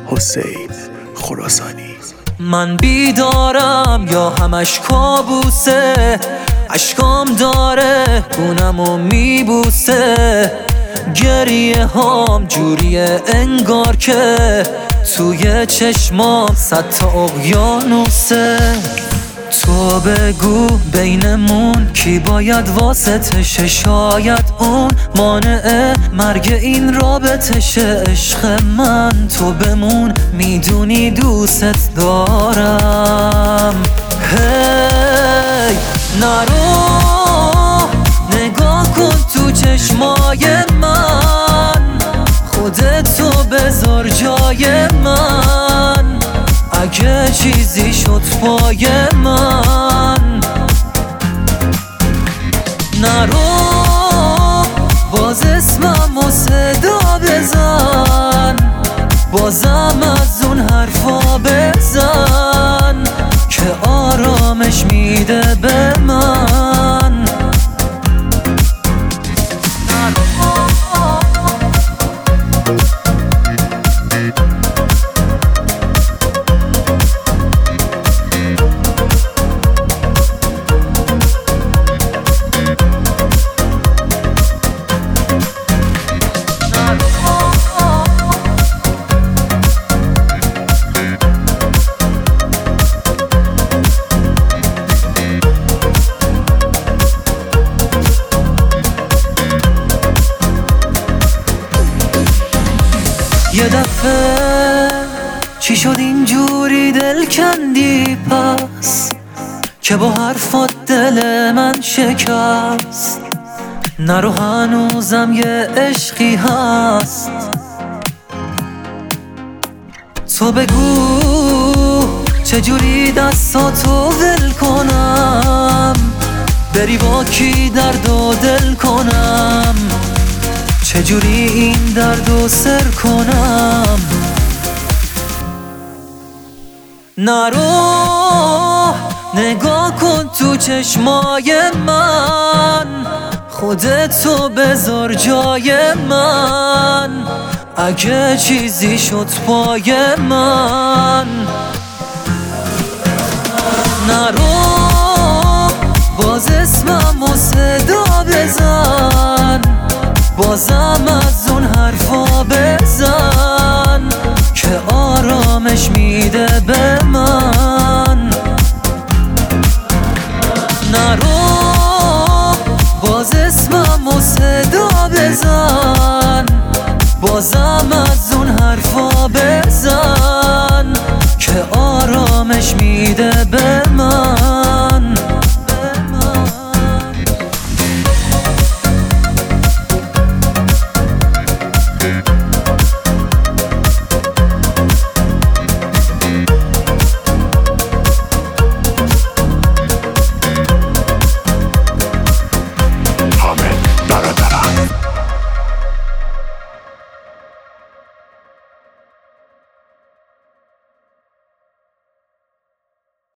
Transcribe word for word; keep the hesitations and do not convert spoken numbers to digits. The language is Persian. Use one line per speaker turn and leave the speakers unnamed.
حسین خراسانی.
من بیدارم یا همش کابوسه، اشکام داره خونمو میبوسه، گریه هام جوریه انگار که توی چشمام صد تا اقیانوسه. تو بگو بینمون کی باید واسطشه، شاید اون مانع مرگ این رابطشه. عشق من تو بمون، میدونی دوست دارم. هی نرو، نگاه کن تو چشمای من، خودتو بذار جای من. اگه چیزی شد پای من، نرو باز اسمم و صدا بزن، بازم از اون حرفا بزن که آرامش میده به من. یه دفعه چی شد اینجوری دل کندی پس، که با حرفات دل من شکست؟ نرو هنوزم یه عشقی هست. تو بگو چجوری دستاتو ول کنم، بری با کی درد و دل کنم، چجوری این دردو سر کنم. نرو نگاه کن تو چشمای من، خودتو بذار جای من. اگه چیزی شد پای من، نرو باز اسمم و صدا بزن، بازم از اون حرفا بزن که آرامش میده به من. نرو باز اسمم و صدا بزن، بازم از اون حرفا بزن که آرامش میده به من.